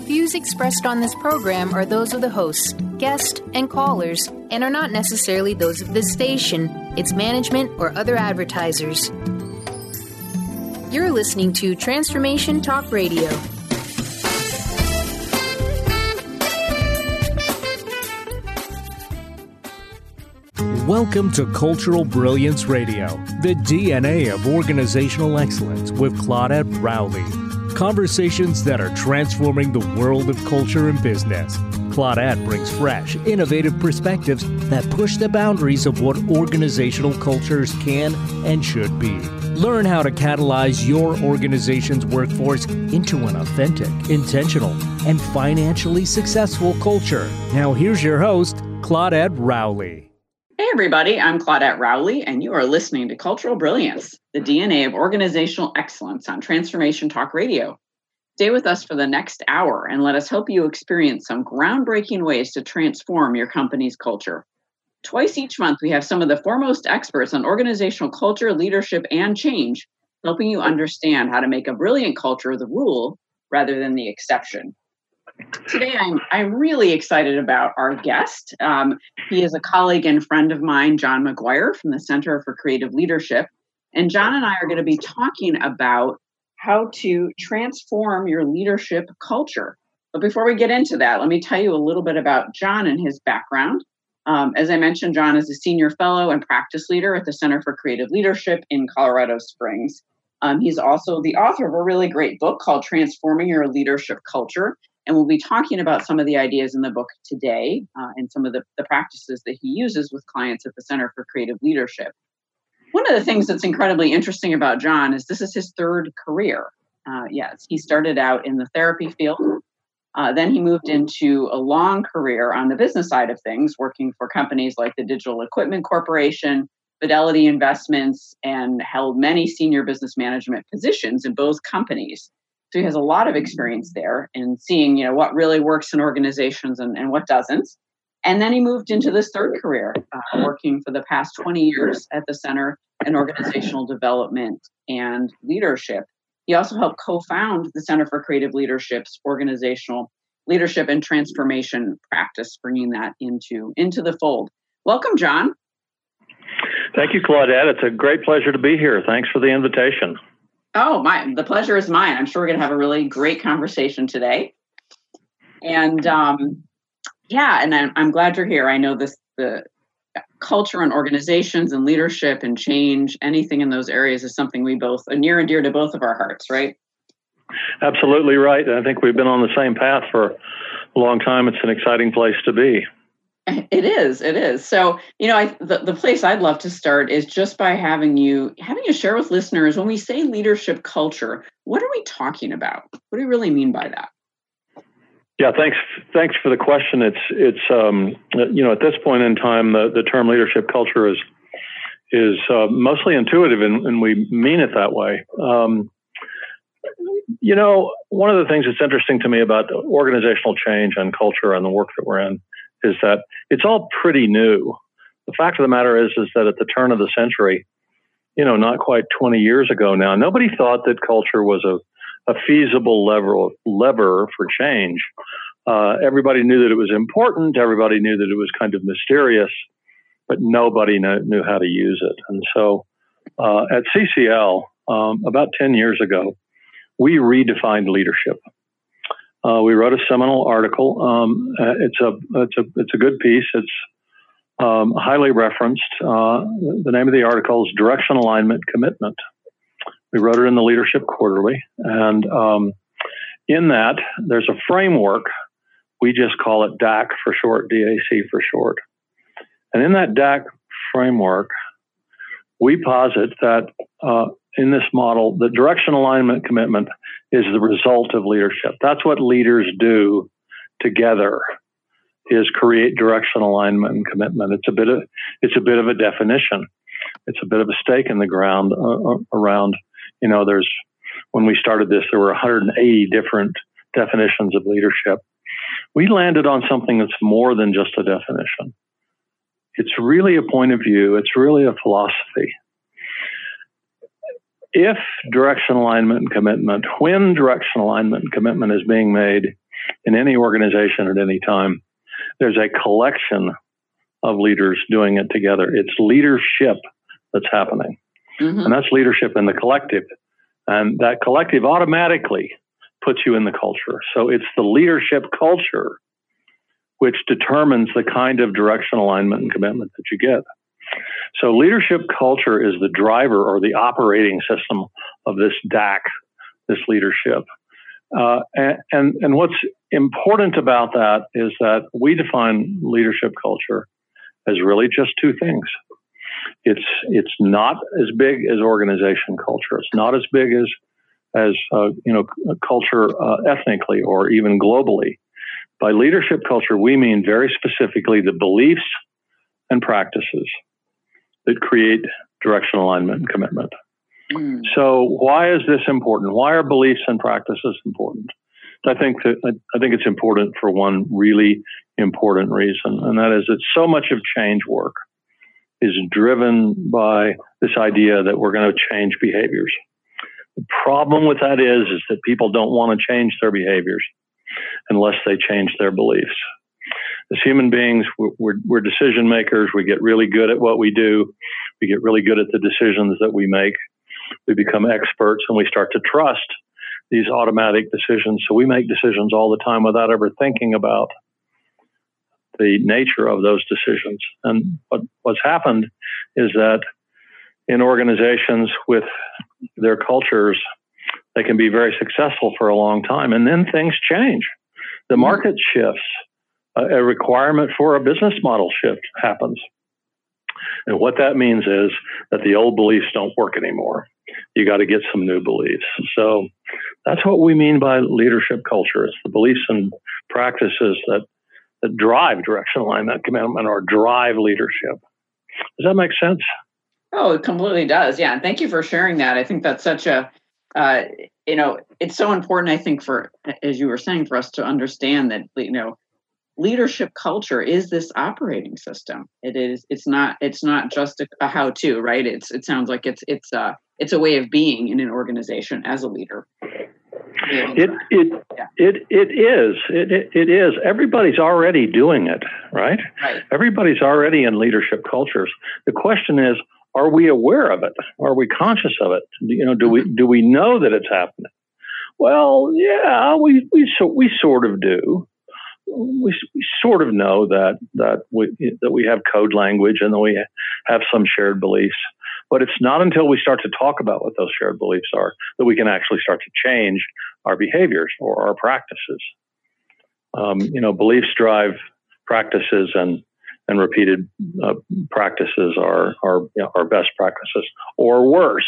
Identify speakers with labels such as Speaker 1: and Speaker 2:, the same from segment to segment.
Speaker 1: views expressed on this program are those of the hosts, guests, and callers, and are not necessarily those of this station, its management, or other advertisers. You're listening to Transformation Talk Radio.
Speaker 2: Welcome to Cultural Brilliance Radio, the DNA of organizational excellence with Claudette Rowley. Conversations that are transforming the world of culture and business. Claudette brings fresh, innovative perspectives that push the boundaries of what organizational cultures can and should be. Learn how to catalyze your organization's workforce into an authentic, intentional, and financially successful culture. Now here's your host, Claudette Rowley.
Speaker 3: Hey everybody, I'm Claudette Rowley, and you are listening to Cultural Brilliance, the DNA of organizational excellence on Transformation Talk Radio. Stay with us for the next hour and let us help you experience some groundbreaking ways to transform your company's culture. Twice each month, we have some of the foremost experts on organizational culture, leadership, and change, helping you understand how to make a brilliant culture the rule rather than the exception. Today, I'm really excited about our guest. He is a colleague and friend of mine, John McGuire from the Center for Creative Leadership. And John and I are going to be talking about how to transform your leadership culture. But before we get into that, let me tell you a little bit about John and his background. As I mentioned, John is a senior fellow and practice leader at the Center for Creative Leadership in Colorado Springs. He's also the author of a really great book called Transforming Your Leadership Culture. And we'll be talking about some of the ideas in the book today and some of the practices that he uses with clients at the Center for Creative Leadership. One of the things that's incredibly interesting about John is this is his third career. Yes, he started out in the therapy field. Then he moved into a long career on the business side of things, working for companies like the Digital Equipment Corporation, Fidelity Investments, and held many senior business management positions in both companies. So he has a lot of experience there in seeing, what really works in organizations and what doesn't. And then he moved into this third career, working for the past 20 years at the Center in Organizational Development and Leadership. He also helped co-found the Center for Creative Leadership's organizational leadership and transformation practice, bringing that into the fold. Welcome, John.
Speaker 4: Thank you, Claudette. It's a great pleasure to be here. Thanks for the invitation.
Speaker 3: Oh, the pleasure is mine. I'm sure we're going to have a really great conversation today. And and I'm glad you're here. I know the culture and organizations and leadership and change, anything in those areas is something we both are near and dear to both of our hearts, right?
Speaker 4: Absolutely right. I think we've been on the same path for a long time. It's an exciting place to be.
Speaker 3: It is. So, the place I'd love to start is just by having you share with listeners, when we say leadership culture, what are we talking about? What do we really mean by that?
Speaker 4: Yeah, thanks for the question. It's at this point in time, the term leadership culture is mostly intuitive, and we mean it that way. One of the things that's interesting to me about organizational change and culture and the work that we're in is that it's all pretty new. The fact of the matter is that at the turn of the century, not quite 20 years ago now, nobody thought that culture was a feasible lever for change. Everybody knew that it was important. Everybody knew that it was kind of mysterious, but nobody knew how to use it. And so at CCL, about 10 years ago, we redefined leadership. We wrote a seminal article. It's a good piece. It's highly referenced. The name of the article is Direction, Alignment, Commitment. We wrote it in the Leadership Quarterly. And in that, there's a framework. We just call it DAC for short, DAC for short. And in that DAC framework, we posit that in this model, the direction, alignment, commitment is the result of leadership. That's what leaders do together, is create direction, alignment, and commitment. It's a bit of a definition. It's a bit of a stake in the ground around, when we started this, there were 180 different definitions of leadership. We landed on something that's more than just a definition. It's really a point of view. It's really a philosophy. If direction, alignment, and commitment, when direction, alignment, and commitment is being made in any organization at any time. There's a collection of leaders doing it together. It's leadership that's happening. Mm-hmm. And that's leadership in the collective. And that collective automatically puts you in the culture. So it's the leadership culture which determines the kind of direction, alignment, and commitment that you get. So leadership culture is the driver or the operating system of this DAC, this leadership. And what's important about that is that we define leadership culture as really just two things. It's not as big as organization culture. It's not as big as culture ethnically or even globally. By leadership culture, we mean very specifically the beliefs and practices that create direction, alignment, and commitment. Mm. So why is this important? Why are beliefs and practices important? I think it's important for one really important reason, and that is that so much of change work is driven by this idea that we're going to change behaviors. The problem with that is that people don't want to change their behaviors unless they change their beliefs. As human beings, we're decision makers. We get really good at what we do. We get really good at the decisions that we make. We become experts and we start to trust these automatic decisions. So we make decisions all the time without ever thinking about the nature of those decisions. And what's happened is that in organizations with their cultures, they can be very successful for a long time, and then things change. The market shifts. A requirement for a business model shift happens. And what that means is that the old beliefs don't work anymore. You got to get some new beliefs. So that's what we mean by leadership culture. It's the beliefs and practices that drive direction, alignment, commitment, or drive leadership. Does that make sense?
Speaker 3: Oh, it completely does. Yeah. And thank you for sharing that. I think that's such a, it's so important, I think, for, as you were saying, for us to understand that, leadership culture is this operating system. It's not just a how-to, right? It sounds like it's a way of being in an organization as a leader.
Speaker 4: It is. Everybody's already doing it, right?
Speaker 3: Right.
Speaker 4: Everybody's already in leadership cultures. The question is, are we aware of it? Are we conscious of it? Do we know that it's happening? Well, yeah, we sort of do. We sort of know that we have code language and that we have some shared beliefs. But it's not until we start to talk about what those shared beliefs are that we can actually start to change our behaviors or our practices. Beliefs drive practices, and repeated practices are best practices, or worst.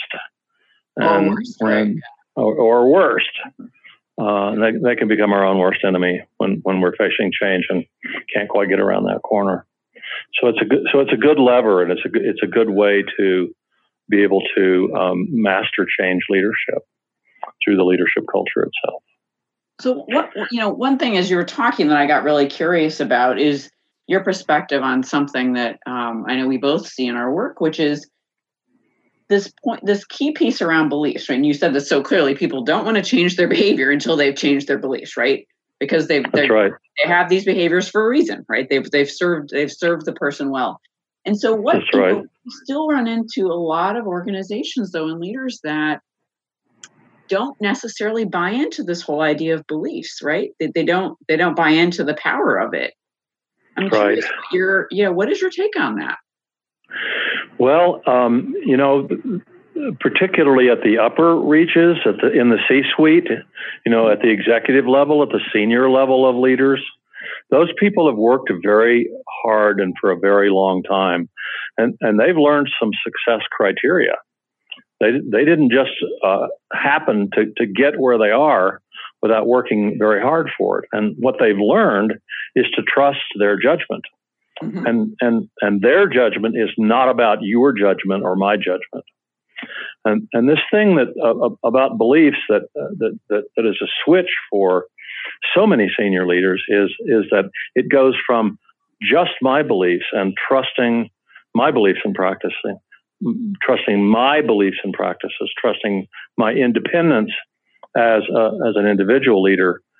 Speaker 4: Or worst. That can become our own worst enemy when we're facing change and can't quite get around that corner. So it's a good lever, and it's a good way to be able to master change leadership through the leadership culture itself.
Speaker 3: So one thing as you were talking that I got really curious about is your perspective on something that I know we both see in our work, which is this key piece around beliefs, right? And you said this so clearly, people don't want to change their behavior until they've changed their beliefs, right? Because they have these behaviors for a reason, right? They've served the person well. And so we still run into a lot of organizations though, and leaders that don't necessarily buy into this whole idea of beliefs, right? They don't buy into the power of it. I'm curious, what is your take on that?
Speaker 4: Well, particularly at the upper reaches, in the C-suite, at the executive level, at the senior level of leaders, those people have worked very hard and for a very long time, and they've learned some success criteria. They didn't just happen to get where they are without working very hard for it. And what they've learned is to trust their judgment. Mm-hmm. And their judgment is not about your judgment or my judgment. And this thing about beliefs that is a switch for so many senior leaders is that it goes from just my beliefs and trusting my beliefs and practicing, trusting my beliefs and practices, trusting my independence as an individual leader,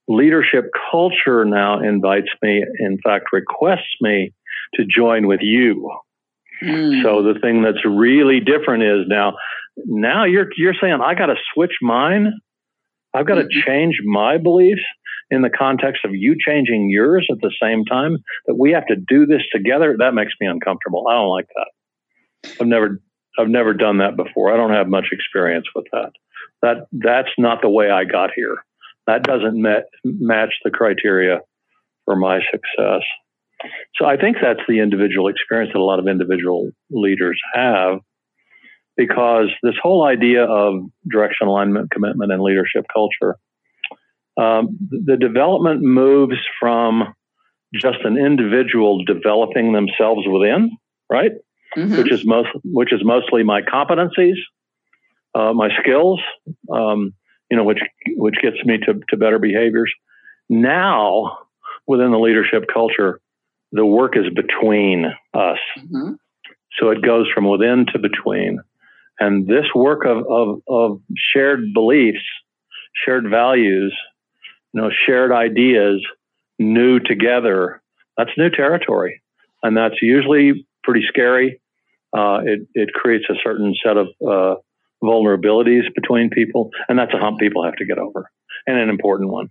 Speaker 4: leadership culture now invites me, in fact, requests me to join with you. So the thing that's really different is now you're saying I got to switch mine. I've got to change my beliefs in the context of you changing yours at the same time, that we have to do this together. That makes me uncomfortable. I don't like that. I've never done that before. I don't have much experience with that. That's not the way I got here. That doesn't match the criteria for my success. So I think that's the individual experience that a lot of individual leaders have, because this whole idea of direction, alignment, commitment, and leadership culture, the development moves from just an individual developing themselves within, right? Which is mostly my competencies, my skills, which gets me to better behaviors. Now, within the leadership culture, the work is between us. So it goes from within to between. And this work of shared beliefs, shared values, shared ideas, new together, that's new territory. And that's usually pretty scary. It creates a certain set of vulnerabilities between people. And that's a hump people have to get over, and an important one.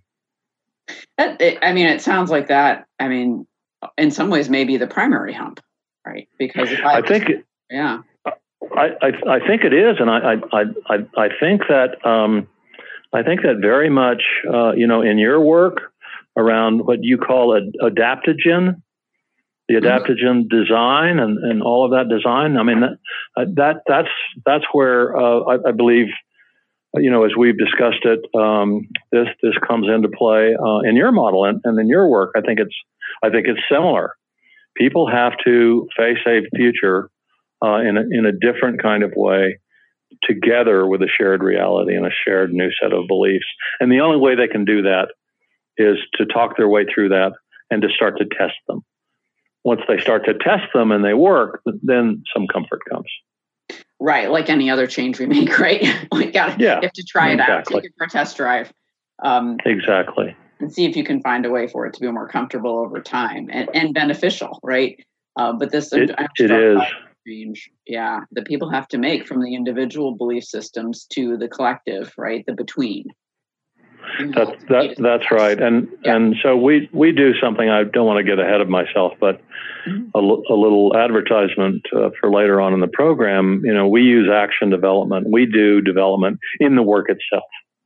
Speaker 3: It sounds like that. In some ways, maybe the primary hump, right? Because I think it is, and I think that very much, in your work around what you call adaptogen, the adaptogen design and all of that design. That's where I believe, as we've discussed it, this comes into play in your model and in your work. I think it's similar. People have to face a future in a different kind of way, together with a shared reality and a shared new set of beliefs. And the only way they can do that is to talk their way through that and to start to test them. Once they start to test them and they work, then some comfort comes. Right, like any other change we make, right? You have to try it out, take it for a test drive.
Speaker 4: Exactly.
Speaker 3: And see if you can find a way for it to be more comfortable over time and beneficial, right? But this it is change, that people have to make from the individual belief systems to the collective, right? The between.
Speaker 4: That's right, and so we do something. I don't want to get ahead of myself, but a little advertisement for later on in the program. We use action development. We do development in the work itself.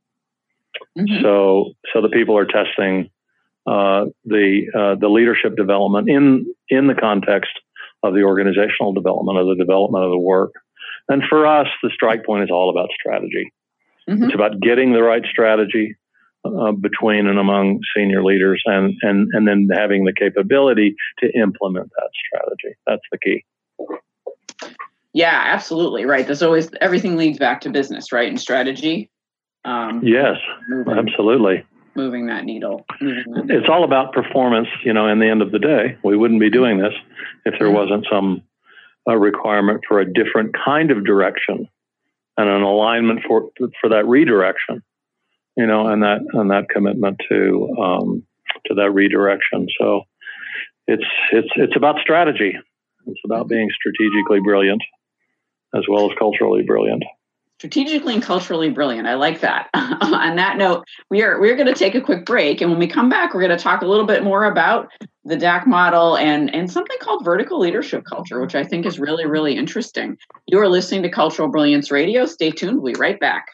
Speaker 4: So the people are testing the leadership development in the context of the organizational development, of the development of the work. And for us, the strike point is all about strategy. It's about getting the right strategy between and among senior leaders, and then having the capability to implement that strategy. That's the key.
Speaker 3: Yeah, absolutely. Right. There's always, everything leads back to business, right? And strategy.
Speaker 4: Yes, absolutely.
Speaker 3: Moving that needle.
Speaker 4: It's all about performance, in the end of the day. We wouldn't be doing this if there wasn't some requirement for a different kind of direction and an alignment for that redirection, and that commitment to that redirection. So it's about strategy. It's about being strategically brilliant as well as culturally brilliant.
Speaker 3: Strategically and culturally brilliant. I like that. On that note, we're going to take a quick break. And when we come back, we're going to talk a little bit more about the DAC model and something called vertical leadership culture, which I think is really, really interesting. You are listening to Cultural Brilliance Radio. Stay tuned. We'll be right back.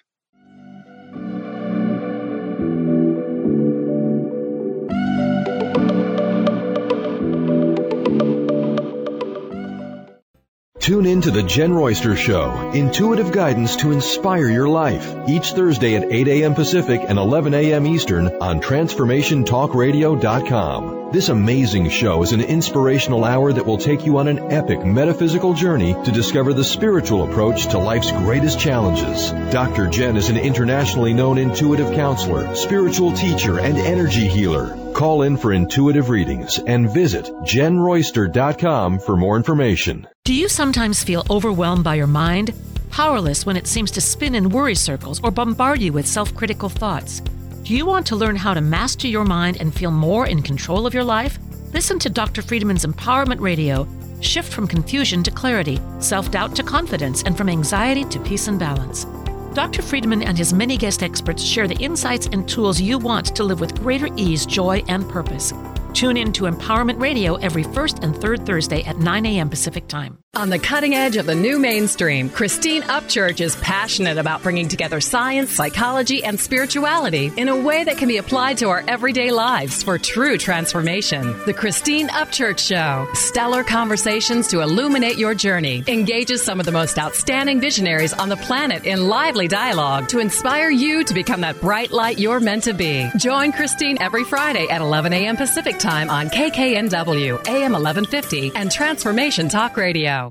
Speaker 5: Tune in to The Jen Royster Show, intuitive guidance to inspire your life, each Thursday at 8 a.m. Pacific and 11 a.m. Eastern on TransformationTalkRadio.com. This amazing show is an inspirational hour that will take you on an epic metaphysical journey to discover the spiritual approach to life's greatest challenges. Dr. Jen is an internationally known intuitive counselor, spiritual teacher, and energy healer. Call in for intuitive readings and visit JenRoyster.com for more information.
Speaker 6: Do you sometimes feel overwhelmed by your mind? Powerless when it seems to spin in worry circles or bombard you with self-critical thoughts? Do you want to learn how to master your mind and feel more in control of your life? Listen to Dr. Friedman's Empowerment Radio. Shift from confusion to clarity, self-doubt to confidence, and from anxiety to peace and balance. Dr. Friedman and his many guest experts share the insights and tools you want to live with greater ease, joy, and purpose. Tune in to Empowerment Radio every first and third Thursday at 9 a.m. Pacific Time.
Speaker 7: On the cutting edge of the new mainstream, Christine Upchurch is passionate about bringing together science, psychology, and spirituality in a way that can be applied to our everyday lives for true transformation. The Christine Upchurch Show, stellar conversations to illuminate your journey, engages some of the most outstanding visionaries on the planet in lively dialogue to inspire you to become that bright light you're meant to be. Join Christine every Friday at 11 a.m. Pacific Time on KKNW, AM 1150, and Transformation Talk Radio.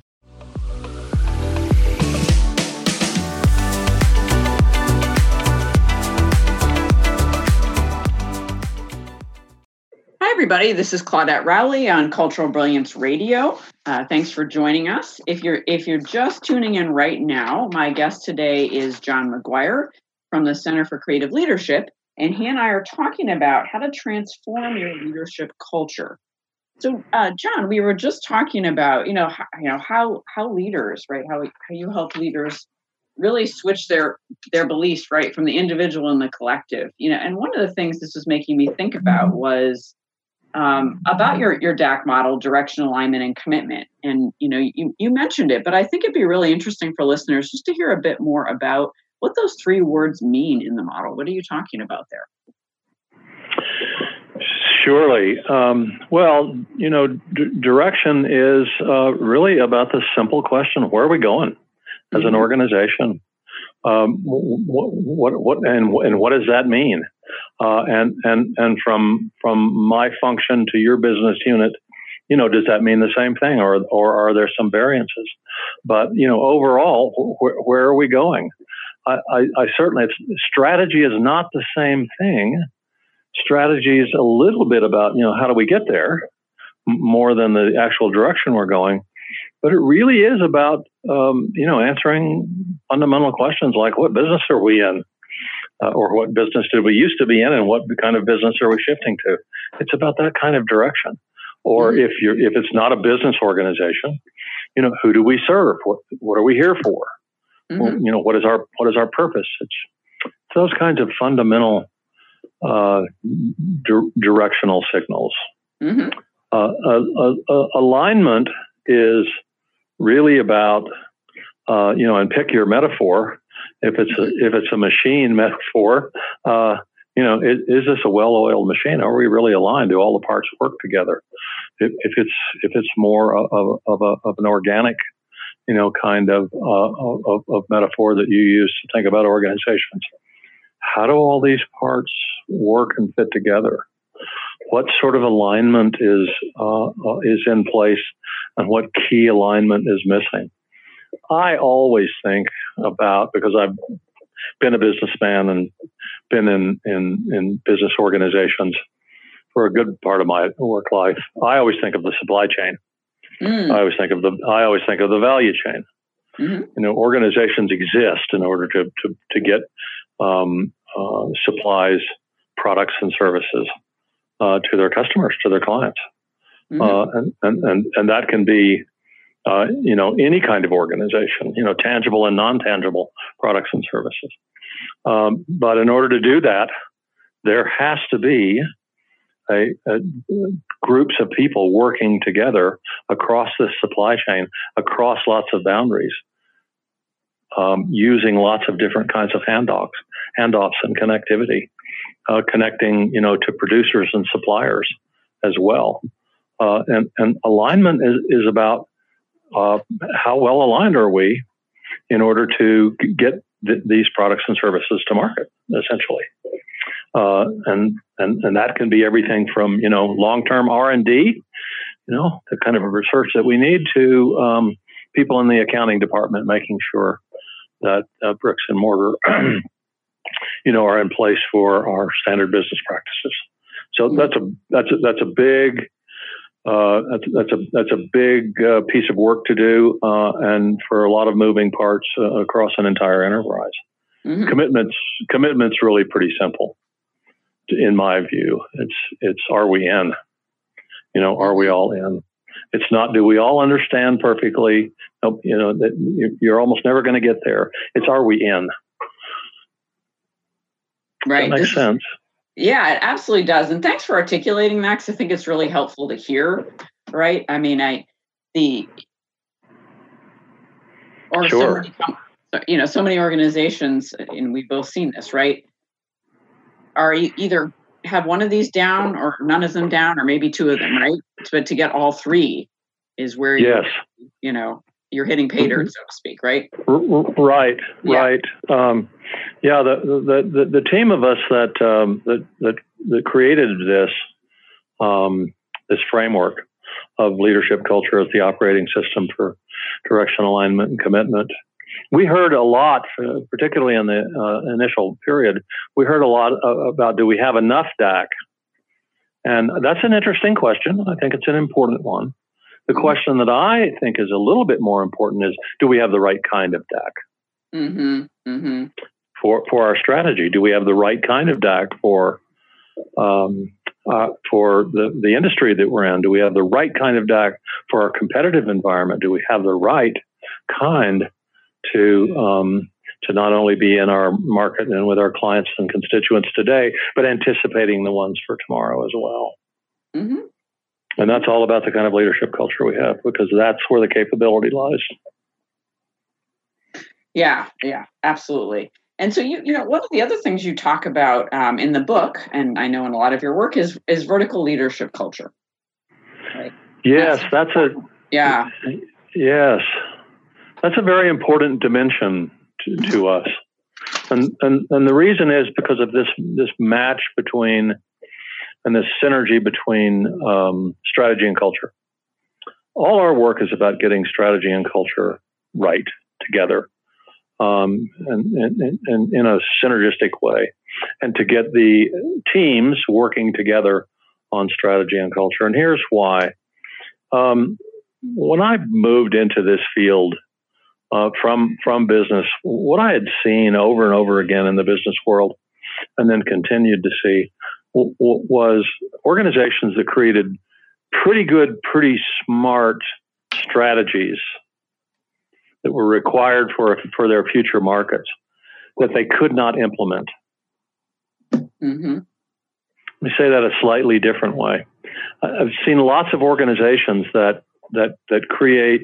Speaker 3: Hi, everybody. This is Claudette Rowley on Cultural Brilliance Radio. Thanks for joining us. If you're just tuning in right now, my guest today is John McGuire from the Center for Creative Leadership, and he and I are talking about how to transform your leadership culture. So, John, we were just talking about how leaders, right? How you help leaders really switch their beliefs, right, from the individual and the collective. And one of the things this was making me think about was about your DAC model, direction, alignment, and commitment. And, you mentioned it, but I think it'd be really interesting for listeners just to hear a bit more about what those three words mean in the model. What are you talking about there?
Speaker 4: Surely. Direction is really about the simple question: where are we going as an organization? What does that mean? And from my function to your business unit, does that mean the same thing, or are there some variances? But overall, where are we going? I certainly, strategy is not the same thing. Strategy is a little bit about how do we get there, more than the actual direction we're going. But it really is about answering fundamental questions like, what business are we in? Or what business did we used to be in, and what kind of business are we shifting to? It's about that kind of direction. Or if it's not a business organization, who do we serve? What are we here for? Mm-hmm. What is our purpose? It's those kinds of fundamental directional signals. Mm-hmm. Alignment is really about and pick your metaphor. If it's a machine metaphor, is this a well-oiled machine? Are we really aligned? Do all the parts work together? If it's more of an organic, kind of metaphor that you use to think about organizations, how do all these parts work and fit together? What sort of alignment is in place, and what key alignment is missing? I always think about, because I've been a businessman and been in business organizations for a good part of my work life, I always think of the supply chain. I always think of the value chain. Mm-hmm. Organizations exist in order to get supplies, products, and services to their customers, to their clients. Mm-hmm. And that can be any kind of organization, tangible and non-tangible products and services. But in order to do that, there has to be groups of people working together across this supply chain, across lots of boundaries, using lots of different kinds of handoffs and connectivity, connecting, to producers and suppliers as well. And alignment is about how well aligned are we in order to get these products and services to market, essentially. And that can be everything from, long-term R&D, the kind of research that we need, to people in the accounting department making sure that bricks and mortar, are in place for our standard business practices. So that's a big piece of work to do, and for a lot of moving parts across an entire enterprise. Mm-hmm. Commitment's really pretty simple. in my view. It's are we in? Are we all in? It's not, do we all understand perfectly? Nope, that you're almost never going to get there. It's, are we in?
Speaker 3: Right.
Speaker 4: That makes sense.
Speaker 3: Yeah, it absolutely does. And thanks for articulating that, because I think it's really helpful to hear, right? I mean,
Speaker 4: Sure.
Speaker 3: So many organizations, and we've both seen this, right? Are you either have one of these down or none of them down, or maybe two of them, right? But to get all three is where
Speaker 4: yes.
Speaker 3: you're hitting pay dirt, so to speak, right?
Speaker 4: Right. The team of us that created this framework of leadership culture as the operating system for direction, alignment, and commitment. We heard a lot, particularly in the initial period, we heard a lot about, do we have enough DAC? And that's an interesting question. I think it's an important one. The question that I think is a little bit more important is, do we have the right kind of DAC for our strategy? Do we have the right kind of DAC for the industry that we're in? Do we have the right kind of DAC for our competitive environment? Do we have the right kind to not only be in our market and with our clients and constituents today, but anticipating the ones for tomorrow as well? Mm-hmm. And that's all about the kind of leadership culture we have, because that's where the capability lies. Yeah, absolutely. And so, one of the other things you talk about in the book, and I know in a lot of your work, is vertical leadership culture. Right? Yes, Yes, that's a very important dimension to us, and the reason is because of this match between and this synergy between strategy and culture. All our work is about getting strategy and culture right together. And in a synergistic way, and to get the teams working together on strategy and culture. And here's why. When I moved into this field from business, what I had seen over and over again in the business world, and then continued to see, was organizations that created pretty good, pretty smart strategies that were required for their future markets that they could not implement. Mm-hmm. Let me say that a slightly different way. I've seen lots of organizations that create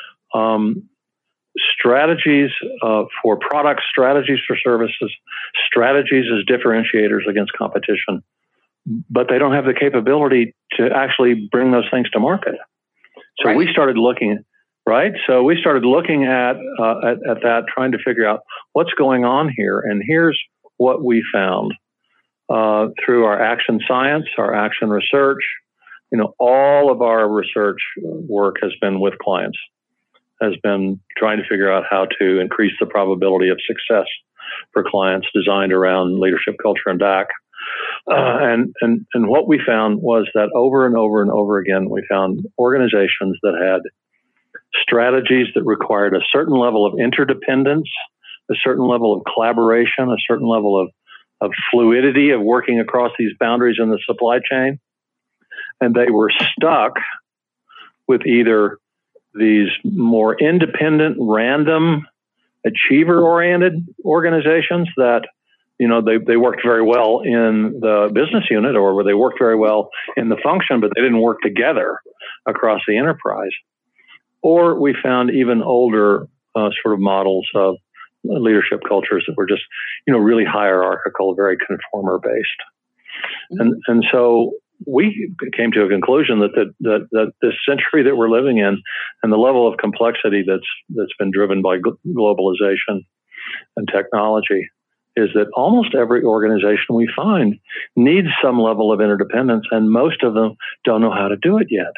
Speaker 4: strategies for products, strategies for services, strategies as differentiators against competition, but they don't have the capability to actually bring those things to market. So we started looking. Right, so we started looking at that, trying to figure out what's going on here, and here's what we found through our action science, our action research. All of our research work has been with clients, has been trying to figure out how to increase the probability of success for clients, designed around leadership culture and DAC. And what we found was that over and over and over again, we found organizations that had strategies that required a certain level of interdependence, a certain level of collaboration, a certain level of fluidity of working across these boundaries in the supply chain. And they were stuck with either these more independent, random, achiever-oriented organizations that, they worked very well in the business unit, or they worked very well in the function, but they didn't work together across the enterprise. Or we found even older sort of models of leadership cultures that were just, really hierarchical, very conformer-based. Mm-hmm. And so we came to a conclusion that this century that we're living in, and the level of complexity that's been driven by globalization and technology, is that almost every organization we find needs some level of interdependence, and most of them don't know how to do it yet.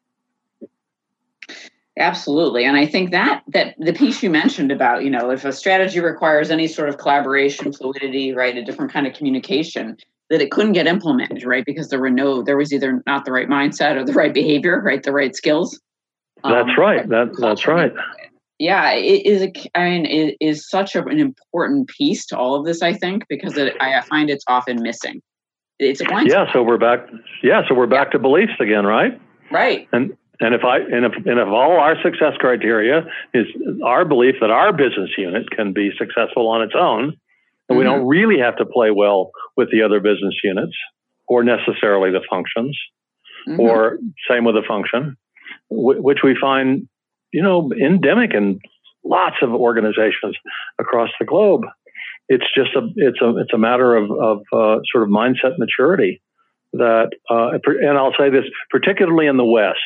Speaker 3: Absolutely. And I think that the piece you mentioned about, if a strategy requires any sort of collaboration, fluidity, right, a different kind of communication, that it couldn't get implemented, right, because there was either not the right mindset or the right behavior, right, the right skills.
Speaker 4: That's right. That's right.
Speaker 3: Yeah, it is such an important piece to all of this, I think, because I find it's often missing. It's a blind spot.
Speaker 4: So we're back. So we're back to beliefs again, right?
Speaker 3: Right.
Speaker 4: And if all our success criteria is our belief that our business unit can be successful on its own, and we don't really have to play well with the other business units or necessarily the functions, or same with the function, which we find, endemic in lots of organizations across the globe. It's just it's a matter of sort of mindset maturity that, and I'll say this, particularly in the West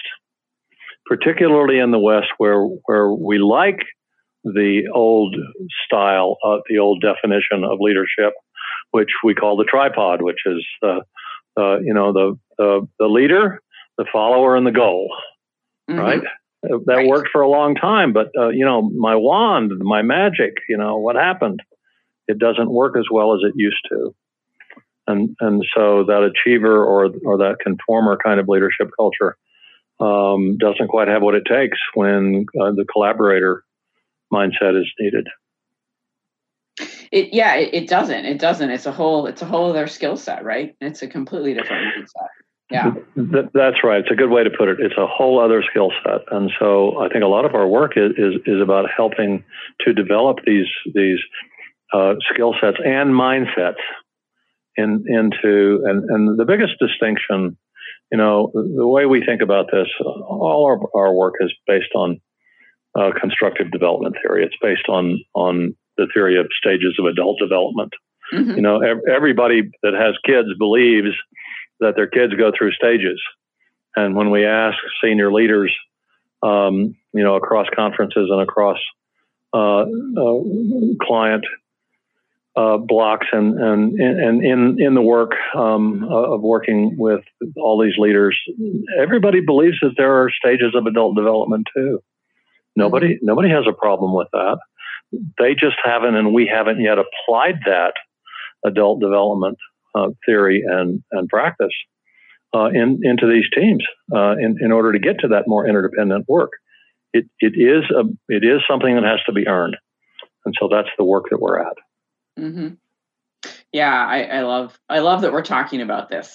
Speaker 4: where we like the old style, the old definition of leadership, which we call the tripod, which is the leader, the follower, and the goal, right? That worked for a long time, but my wand, my magic, what happened? It doesn't work as well as it used to. And so that achiever or that conformer kind of leadership culture doesn't quite have what it takes when the collaborator mindset is needed.
Speaker 3: It doesn't. It's a whole other skill set, right? It's a completely different mindset. Yeah.
Speaker 4: That's right. It's a good way to put it. It's a whole other skill set. And so I think a lot of our work is about helping to develop these skill sets and mindsets into the biggest distinction, the way we think about this, all of our work is based on constructive development theory. It's based on the theory of stages of adult development. Everybody that has kids believes that their kids go through stages. And when we ask senior leaders, across conferences and across client blocks and in the work of working with all these leaders, everybody believes that there are stages of adult development too. Nobody has a problem with that. They just haven't, and we haven't yet applied that adult development theory and practice into these teams in order to get to that more interdependent work. It is something that has to be earned, and so that's the work that we're at.
Speaker 3: Yeah, I love that we're talking about this.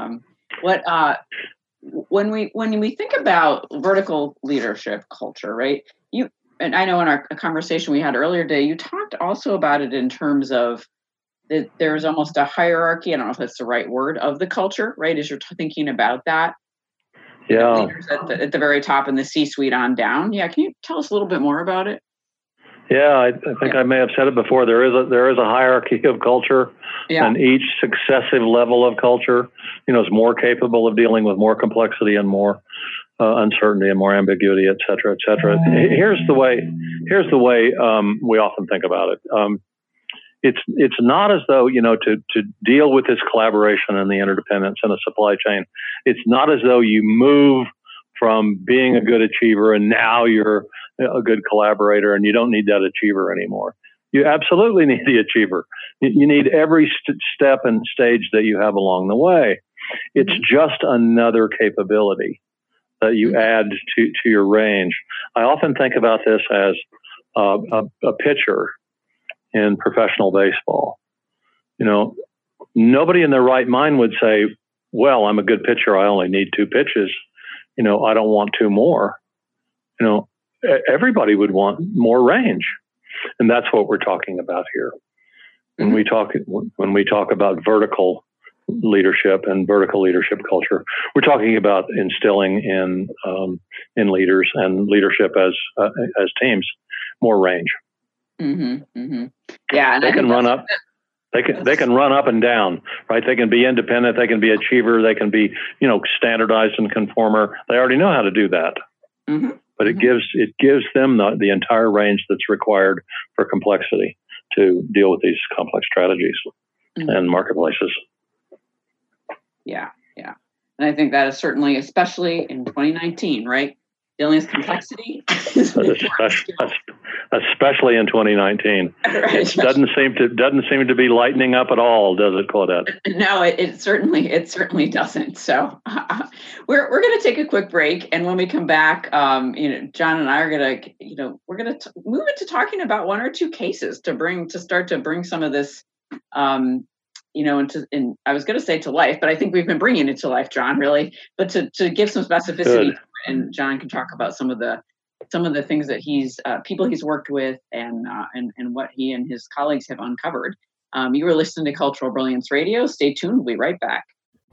Speaker 3: When we think about vertical leadership culture, right? And I know in our conversation we had earlier today, you talked also about it in terms of that there's almost a hierarchy. I don't know if that's the right word of the culture, right? As you're thinking about that.
Speaker 4: Yeah.
Speaker 3: Leaders at the very top and the C-suite on down. Yeah. Can you tell us a little bit more about it?
Speaker 4: Yeah, I think I may have said it before. There is a hierarchy of culture, and each successive level of culture, is more capable of dealing with more complexity and more uncertainty and more ambiguity, et cetera, et cetera. Here's the way we often think about it. It's not as though to deal with this collaboration and the interdependence in a supply chain. It's not as though you move from being a good achiever and now you're a good collaborator and you don't need that achiever anymore. You absolutely need the achiever. You need every step and stage that you have along the way. It's just another capability that you add to your range. I often think about this as a pitcher in professional baseball. Nobody in their right mind would say, well, I'm a good pitcher. I only need 2 pitches. I don't want 2 more. Everybody would want more range. And that's what we're talking about here. When we talk about vertical leadership and vertical leadership culture, we're talking about instilling in leaders and leadership as teams more range.
Speaker 3: Yeah, and
Speaker 4: they can run up. They can run up and down, right? They can be independent. They can be achiever. They can be, standardized and conformer. They already know how to do that. But it gives them the entire range that's required for complexity to deal with these complex strategies and marketplaces.
Speaker 3: Yeah. And I think that is certainly, especially in 2019, right? Dealing with complexity. Especially in 2019. Right. It doesn't seem to be lightening up at all, does it, Claudette? No, it certainly doesn't. So we're going to take a quick break, and when we come back, John and I are going to, we're going to move into talking about 1 or 2 cases to start to bring some of this, and I was going to say to life, but I think we've been bringing it to life, John, really, but to give some specificity.
Speaker 4: Good.
Speaker 3: And John can talk about some of the things that people he's worked with and what he and his colleagues have uncovered. You were listening to Cultural Brilliance Radio. Stay tuned. We'll be right back.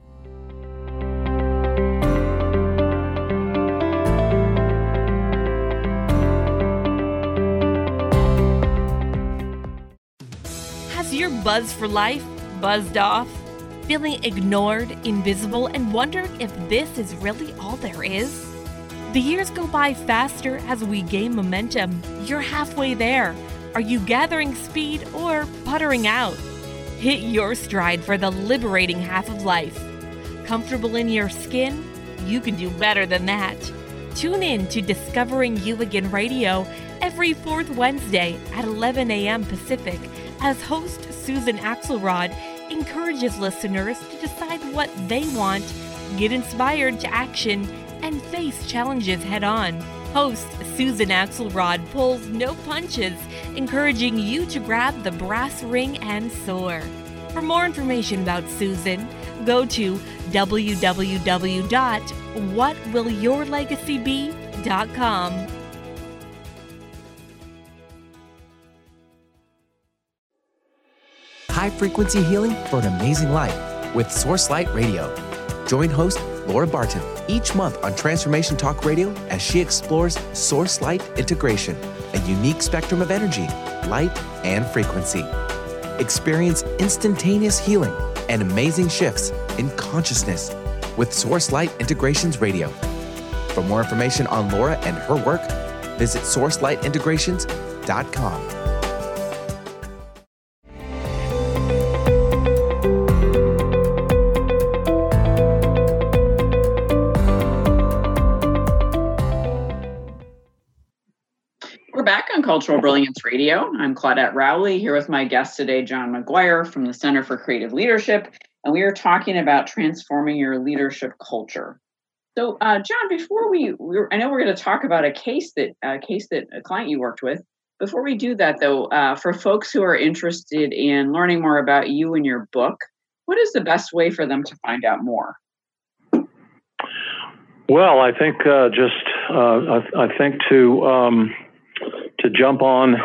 Speaker 8: Has your buzz for life buzzed off? Feeling ignored, invisible, and wondering if this is really all there is? The years go by faster as we gain momentum. You're halfway there. Are you gathering speed or puttering out? Hit your stride for the liberating half of life. Comfortable in your skin? You can do better than that. Tune in to Discovering You Again Radio every fourth Wednesday at 11 a.m. Pacific as host Susan Axelrod encourages listeners to decide what they want, get inspired to action, and face challenges head-on. Host Susan Axelrod pulls no punches, encouraging you to grab the brass ring and soar. For more information about Susan, go to www.whatwillyourlegacybe.com.
Speaker 9: High-frequency healing for an amazing life with Source Light Radio. Join host Laura Barton each month on Transformation Talk Radio as she explores Source Light integration, a unique spectrum of energy, light, and frequency. Experience instantaneous healing and amazing shifts in consciousness with Source Light Integrations Radio. For more information on Laura and her work, visit sourcelightintegrations.com.
Speaker 3: Cultural Brilliance Radio. I'm Claudette Rowley here with my guest today, John McGuire from the Center for Creative Leadership, and we are talking about transforming your leadership culture. So, John, before I know we're going to talk about a case that a client you worked with. Before we do that, though, for folks who are interested in learning more about you and your book, what is the best way for them to find out more?
Speaker 4: Well, I think to jump on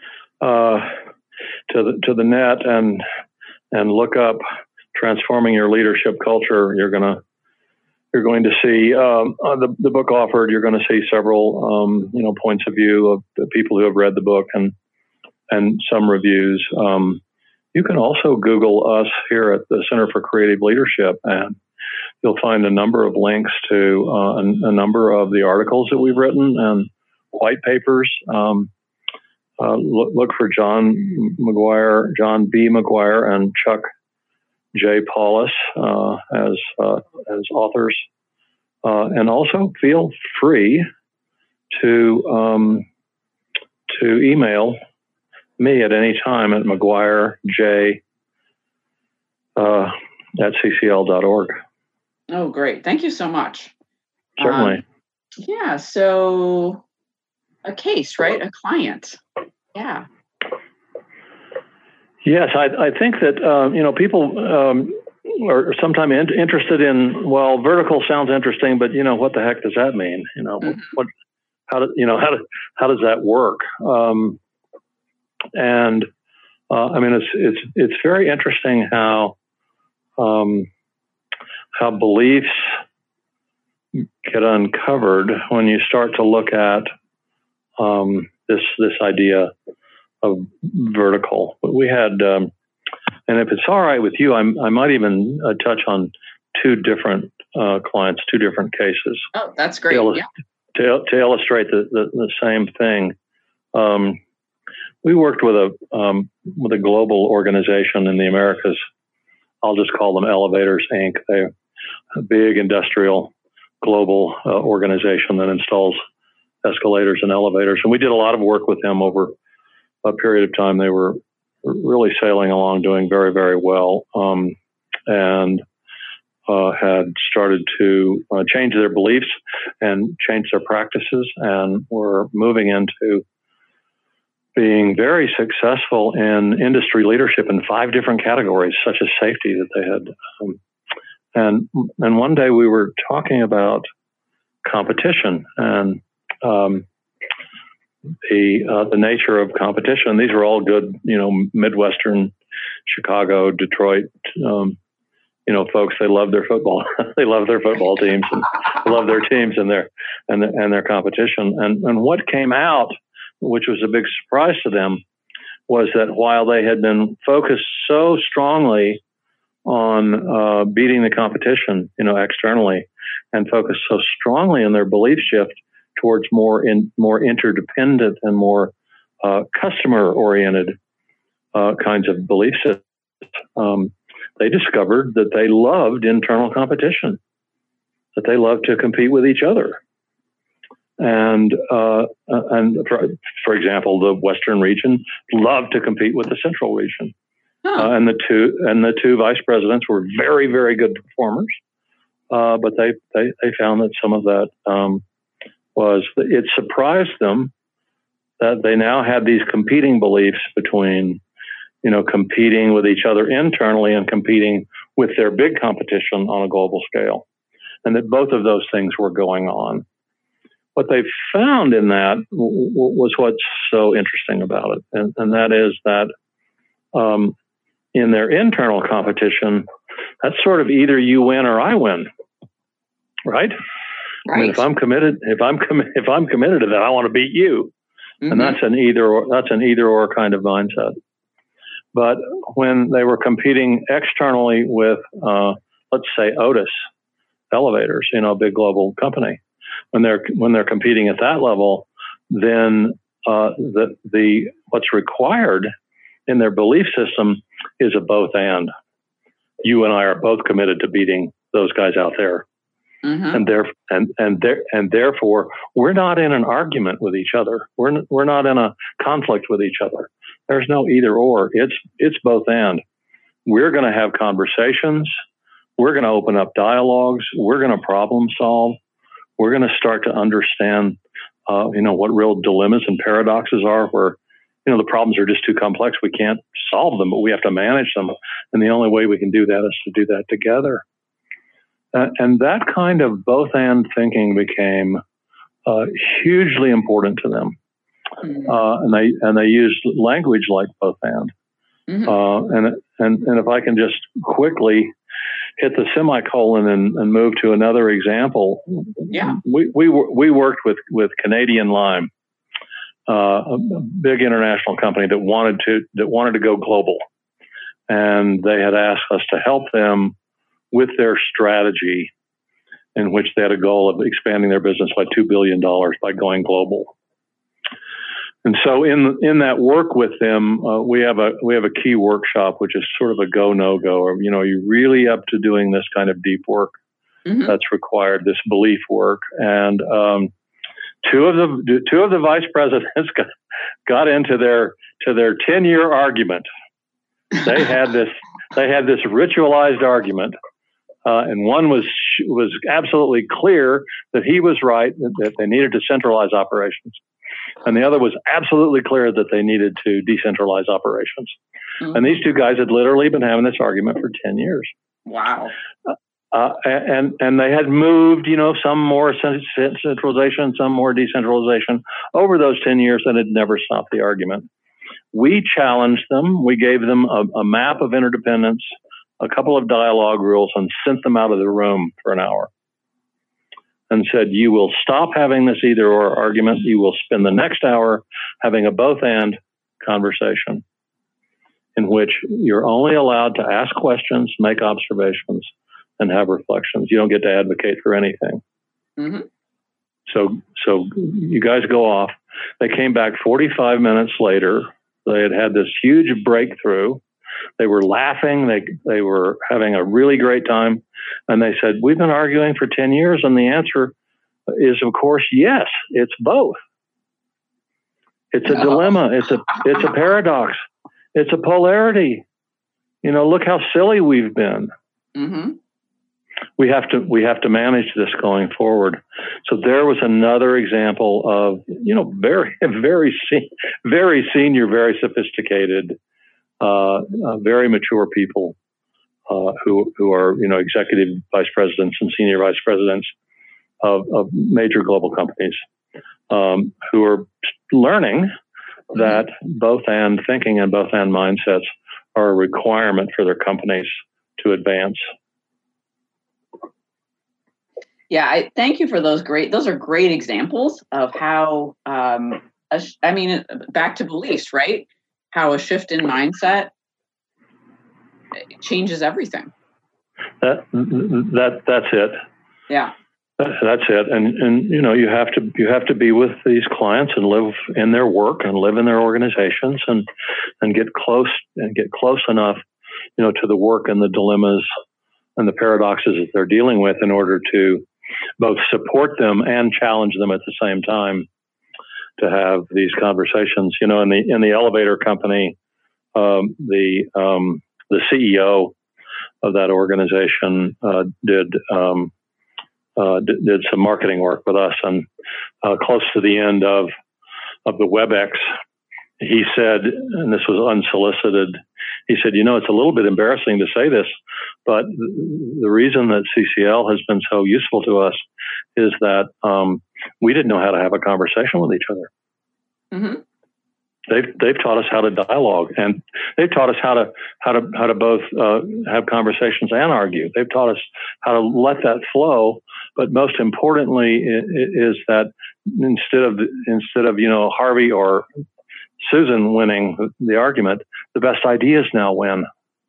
Speaker 4: to the net and look up transforming your leadership culture, you're going to see the book offered. You're going to see several points of view of the people who have read the book and some reviews. You can also Google us here at the Center for Creative Leadership, and you'll find a number of links to a number of the articles that we've written and white papers. Look for John B. McGuire and Chuck J. Paulus as authors, and also feel free to email me at any time at McGuireJ@ccl.org.
Speaker 3: Oh, great! Thank you so much.
Speaker 4: Certainly.
Speaker 3: Yeah. So. A case, right? A client. Yeah. Yes, I think that people are sometimes interested in. Well, vertical sounds interesting, but what the heck does that mean? How does that work? It's very interesting how beliefs get uncovered when you start to look at this idea of vertical. But we had, and if it's all right with you, I might even touch on two different clients, two different cases. Oh, that's great.
Speaker 4: To illustrate the same thing. We worked with a global organization in the Americas. I'll just call them Elevators, Inc. They're a big industrial global organization that installs escalators and elevators. And we did a lot of work with them over a period of time. They were really sailing along, doing very, very well, and had started to change their beliefs and change their practices, and were moving into being very successful in industry leadership in 5 different categories, such as safety that they had. And one day we were talking about competition and the nature of competition. These are all good, Midwestern, Chicago, Detroit, folks. They love their football. They love their football teams and love their teams and their competition. And what came out, which was a big surprise to them, was that while they had been focused so strongly on beating the competition, externally, and focused so strongly on their belief shift towards more interdependent and more customer-oriented kinds of belief systems, they discovered that they loved internal competition, that they loved to compete with each other. And for example, the Western region loved to compete with the Central region. And the two vice presidents were very, very good performers. But they found that some of that it surprised them that they now had these competing beliefs between, competing with each other internally and competing with their big competition on a global scale, and that both of those things were going on. What they found in that was what's so interesting about it, and that is that in their internal competition, that's sort of either you win or I win, right? I mean, if I'm committed to that, I want to beat you, and that's an either or kind of mindset. But when they were competing externally with, let's say, Otis Elevators, a big global company, when they're competing at that level, then what's required in their belief system is a both and. You and I are both committed to beating those guys out there. And therefore, we're not in an argument with each other. We're not in a conflict with each other. There's no either or. It's both and. We're going to have conversations. We're going to open up dialogues. We're going to problem solve. We're going to start to understand, what real dilemmas and paradoxes are, where the problems are just too complex. We can't solve them, but we have to manage them. And the only way we can do that is to do that together. And that kind of both and thinking became hugely important to them. And they used language like both and. And if I can just quickly hit the semicolon and move to another example.
Speaker 3: Yeah.
Speaker 4: We worked with Canadian Lime, a big international company that wanted to go global. And they had asked us to help them with their strategy, in which they had a goal of expanding their business by $2 billion by going global. And so in that work with them, we have a key workshop, which is sort of a go, no go, or, are you really up to doing this kind of deep work that's required, this belief work? And two of the vice presidents got into their 10-year argument. They had this ritualized argument. And one was absolutely clear that he was right, that they needed to centralize operations. And the other was absolutely clear that they needed to decentralize operations. And these two guys had literally been having this argument for 10 years.
Speaker 3: Wow.
Speaker 4: And they had moved, some more centralization, some more decentralization over those 10 years, and had never stopped the argument. We challenged them. We gave them a map of interdependence, a couple of dialogue rules, and sent them out of the room for an hour and said, you will stop having this either or argument. You will spend the next hour having a both and conversation in which you're only allowed to ask questions, make observations, and have reflections. You don't get to advocate for anything. So you guys go off. They came back 45 minutes later. They had this huge breakthrough. They were laughing. They were having a really great time. And they said, we've been arguing for 10 years. And the answer is, of course, yes, it's both. It's a dilemma. It's a paradox. It's a polarity. Look how silly we've been. we have to manage this going forward. So there was another example of, very senior, very sophisticated, very mature people who are, executive vice presidents and senior vice presidents of major global companies, who are learning that both and thinking and both and mindsets are a requirement for their companies to advance.
Speaker 3: Yeah, I thank you for those are great examples of how, back to beliefs, right? How a shift in mindset changes everything.
Speaker 4: That's it.
Speaker 3: Yeah.
Speaker 4: That's it. And you have to be with these clients and live in their work and live in their organizations and get close enough, to the work and the dilemmas and the paradoxes that they're dealing with in order to both support them and challenge them at the same time to have these conversations. In the elevator company, the CEO of that organization did some marketing work with us, and close to the end of the WebEx, he said, and this was unsolicited, he said, it's a little bit embarrassing to say this, but the reason that CCL has been so useful to us is that we didn't know how to have a conversation with each other. Mm-hmm. They've taught us how to dialogue, and they've taught us how to both have conversations and argue. They've taught us how to let that flow. But most importantly, is that instead of Harvey or Susan winning the argument, the best ideas now win.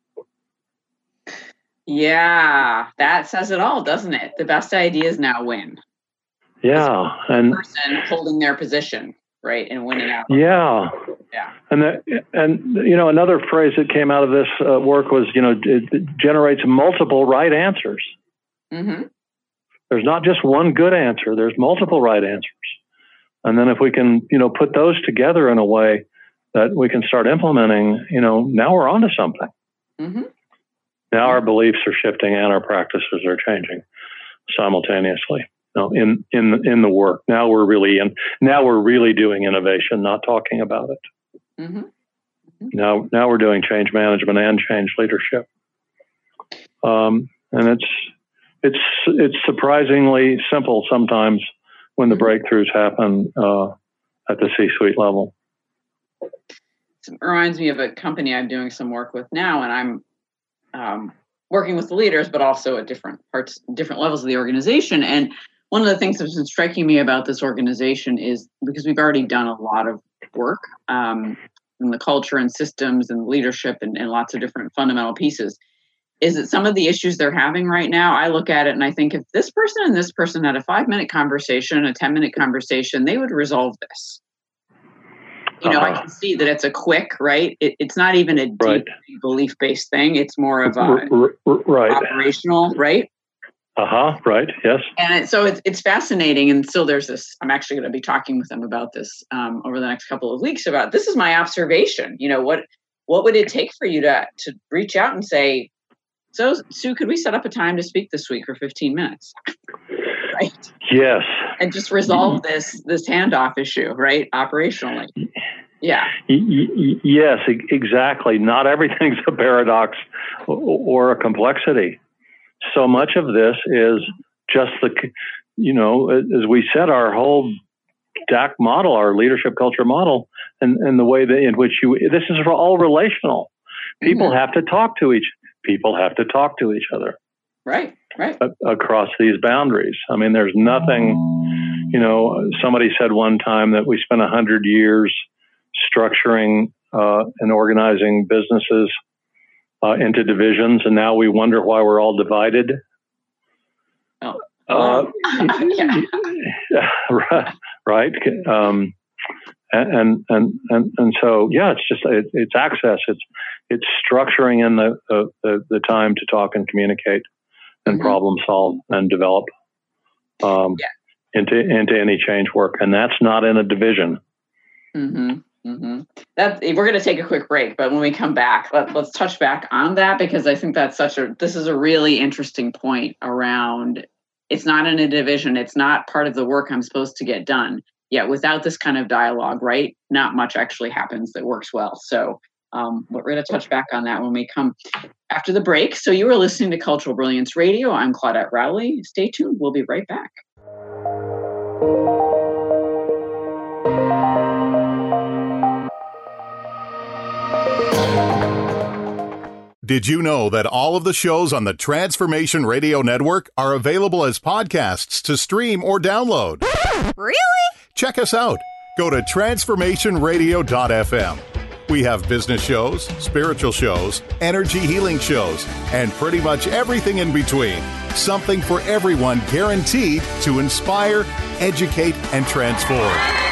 Speaker 3: Yeah, that says it all, doesn't it? The best ideas now win.
Speaker 4: Yeah, and
Speaker 3: the person holding their position. Right, and winning out.
Speaker 4: Yeah. And another phrase that came out of this work was, it generates multiple right answers. Mm-hmm. There's not just one good answer. There's multiple right answers. And then if we can, put those together in a way that we can start implementing, now we're onto something. Mm-hmm. Now our beliefs are shifting and our practices are changing simultaneously. In the work. Now we're really doing innovation, not talking about it. Mm-hmm. Mm-hmm. Now we're doing change management and change leadership. And it's surprisingly simple sometimes when the breakthroughs happen at the C-suite level.
Speaker 3: It reminds me of a company I'm doing some work with now, and I'm working with the leaders, but also at different levels of the organization. And one of the things that's been striking me about this organization is, because we've already done a lot of work in the culture and systems and leadership and lots of different fundamental pieces, is that some of the issues they're having right now, I look at it and I think, if this person and this person had a 5-minute conversation, a 10-minute conversation, they would resolve this. I can see that it's a quick, right? It's not even a deep belief-based thing. It's more of a operational, right?
Speaker 4: Right. Yes.
Speaker 3: And so it's fascinating. And still there's this, I'm actually going to be talking with them about this over the next couple of weeks about, this is my observation. What would it take for you to reach out and say, so Sue, could we set up a time to speak this week for 15 minutes? Right.
Speaker 4: Yes.
Speaker 3: And just resolve this handoff issue, right? Operationally. Yeah.
Speaker 4: Yes, exactly. Not everything's a paradox or a complexity. So much of this is just as we said, our whole DAC model, our leadership culture model, and the way in which this is all relational. People have to talk to each other.
Speaker 3: Right.
Speaker 4: Across these boundaries. I mean, there's nothing, somebody said one time that we spent 100 years structuring and organizing businesses into divisions, and now we wonder why we're all divided. Right. And so, it's access. It's structuring in the time to talk and communicate and problem solve and develop into any change work, and that's not in a division. Mm-hmm.
Speaker 3: Mm-hmm. We're going to take a quick break, but when we come back, let's touch back on that, because I think this is a really interesting point around, it's not in a division. It's not part of the work I'm supposed to get done. Yet without this kind of dialogue, right, not much actually happens that works well. So we're going to touch back on that when we come after the break. So you are listening to Cultural Brilliance Radio. I'm Claudette Rowley. Stay tuned. We'll be right back.
Speaker 10: Did you know that all of the shows on the Transformation Radio Network are available as podcasts to stream or download?
Speaker 11: Really?
Speaker 10: Check us out. Go to transformationradio.fm. We have business shows, spiritual shows, energy healing shows, and pretty much everything in between. Something for everyone, guaranteed to inspire, educate, and transform.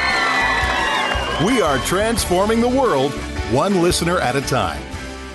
Speaker 10: We are transforming the world, one listener at a time.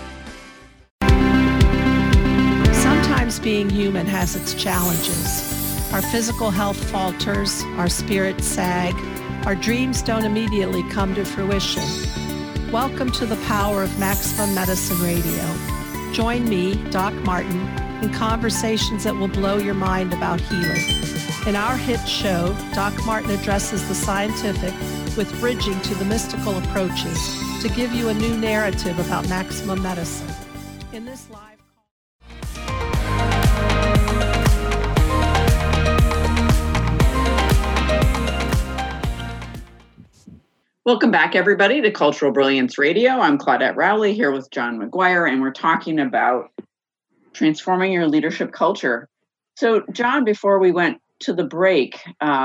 Speaker 12: Sometimes being human has its challenges. Our physical health falters, our spirits sag, our dreams don't immediately come to fruition. Welcome to the power of Maximum Medicine Radio. Join me, Doc Martin, in conversations that will blow your mind about healing. In our hit show, Doc Martin addresses the scientific with bridging to the mystical approaches to give you a new narrative about maximum medicine. In this live
Speaker 3: Welcome back, everybody, to Cultural Brilliance Radio. I'm Claudette Rowley here with John McGuire, and we're talking about transforming your leadership culture. So, John, before we went to the break,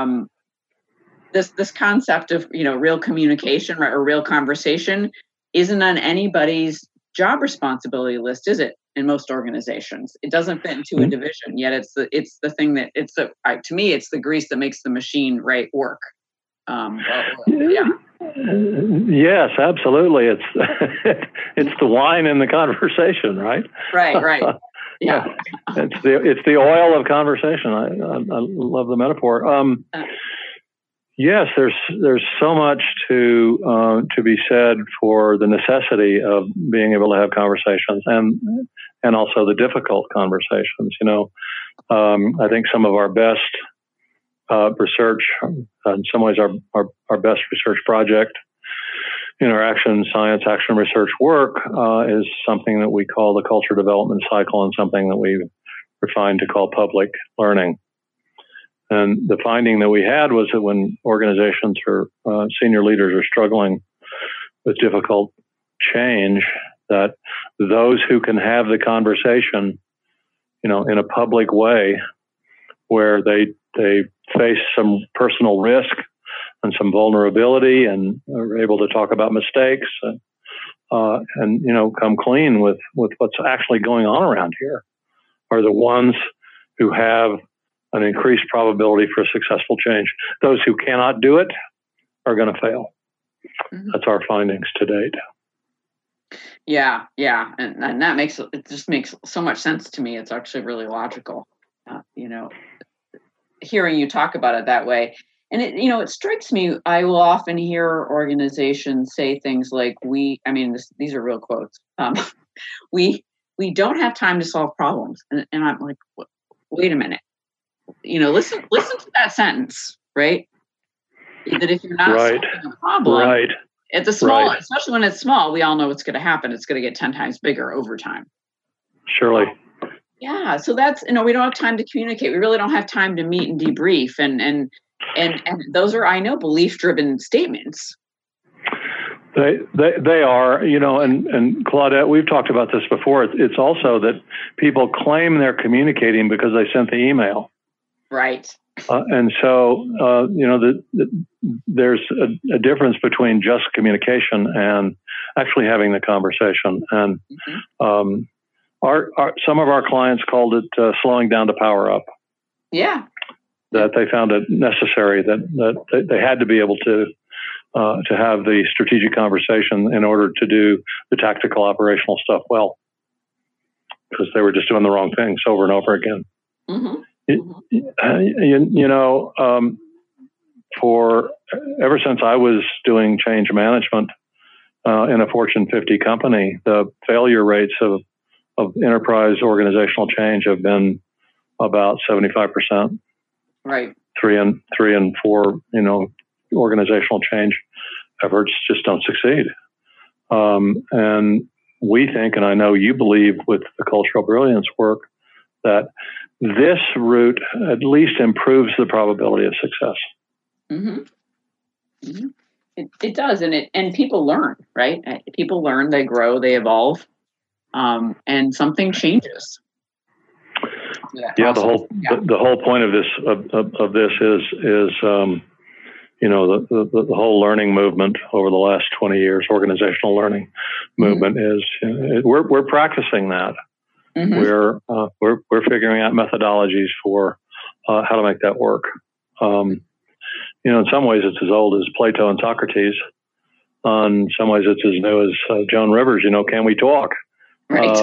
Speaker 3: this concept of real communication or real conversation isn't on anybody's job responsibility list, is it? In most organizations, it doesn't fit into a division. Yet it's the thing that to me it's the grease that makes the machine work. Yeah.
Speaker 4: Yes, absolutely. It's it's the wine in the conversation, right?
Speaker 3: Right. Yeah.
Speaker 4: It's the oil of conversation. I love the metaphor. Yes, there's so much to be said for the necessity of being able to have conversations and also the difficult conversations. I think some of our best research, in some ways our best research project, interaction, science, action, research work is something that we call the culture development cycle, and something that we refined to call public learning. And the finding that we had was that when organizations or senior leaders are struggling with difficult change, that those who can have the conversation, in a public way, where they face some personal risk and some vulnerability and are able to talk about mistakes and come clean with what's actually going on around here, are the ones who have an increased probability for successful change. Those who cannot do it are going to fail. Mm-hmm. That's our findings to date.
Speaker 3: Yeah. And that makes so much sense to me. It's actually really logical, hearing you talk about it that way. And it strikes me, I will often hear organizations say things like, these are real quotes. We don't have time to solve problems. And I'm like, wait a minute. Listen to that sentence, right? That if you're not solving a problem,
Speaker 4: right.
Speaker 3: It's a small, especially when it's small, we all know what's going to happen. It's going to get 10 times bigger over time.
Speaker 4: Surely.
Speaker 3: Yeah. So that's, we don't have time to communicate. We really don't have time to meet and debrief. And those are, I know, belief-driven statements.
Speaker 4: They are, and Claudette, we've talked about this before. It's also that people claim they're communicating because they sent the email.
Speaker 3: Right.
Speaker 4: And so, there's a difference between just communication and actually having the conversation. And some of our clients called it slowing down to power up.
Speaker 3: Yeah.
Speaker 4: That they found it necessary, that they had to be able to have the strategic conversation in order to do the tactical operational stuff well, because they were just doing the wrong things over and over again. Mm-hmm. For ever since I was doing change management, in a Fortune 50 company, the failure rates of enterprise organizational change have been about 75%.
Speaker 3: Right.
Speaker 4: 3 and 4, organizational change efforts just don't succeed. And we think, and I know you believe with the cultural brilliance work, that this route at least improves the probability of success.
Speaker 3: Mm-hmm. Mm-hmm. It does, and people learn, right? People learn, they grow, they evolve, and something changes.
Speaker 4: Yeah, the whole point of this is the whole learning movement over the last 20 years, organizational learning movement is we're practicing that. Mm-hmm. We're figuring out methodologies for how to make that work. In some ways it's as old as Plato and Socrates. In some ways it's as new as Joan Rivers. Can we talk?
Speaker 3: Right.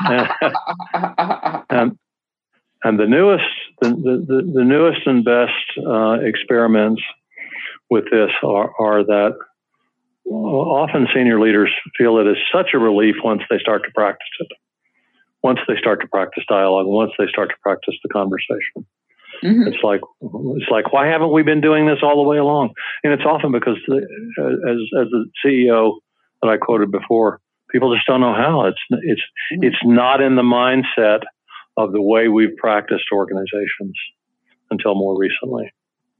Speaker 4: And the newest and best experiments with this are that often senior leaders feel it is such a relief once they start to practice it, once they start to practice dialogue, once they start to practice the conversation. Mm-hmm. It's like, why haven't we been doing this all the way along? And it's often because, as the CEO that I quoted before, people just don't know how. It's not in the mindset of the way we've practiced organizations until more recently.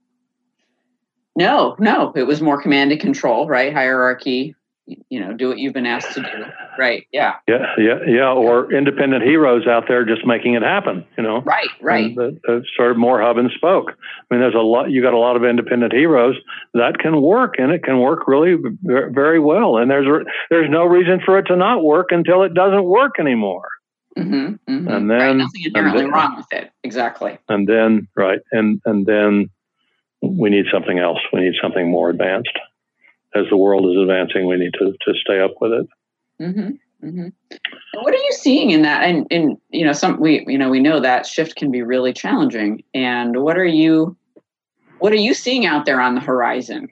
Speaker 3: No, it was more command and control, right? Hierarchy, do what you've been asked to do, right? Yeah.
Speaker 4: Or independent heroes out there just making it happen,
Speaker 3: Right.
Speaker 4: And sort of more hub and spoke. I mean, you got a lot of independent heroes that can work, and it can work really very well. And there's no reason for it to not work until it doesn't work anymore.
Speaker 3: Mm-hmm, mm-hmm.
Speaker 4: And then
Speaker 3: nothing inherently wrong with it. Exactly.
Speaker 4: And then and then we need something else. We need something more advanced. As the world is advancing, we need to stay up with it.
Speaker 3: Mm-hmm, mm-hmm. What are you seeing in that? And we know that shift can be really challenging. And what are you seeing out there on the horizon?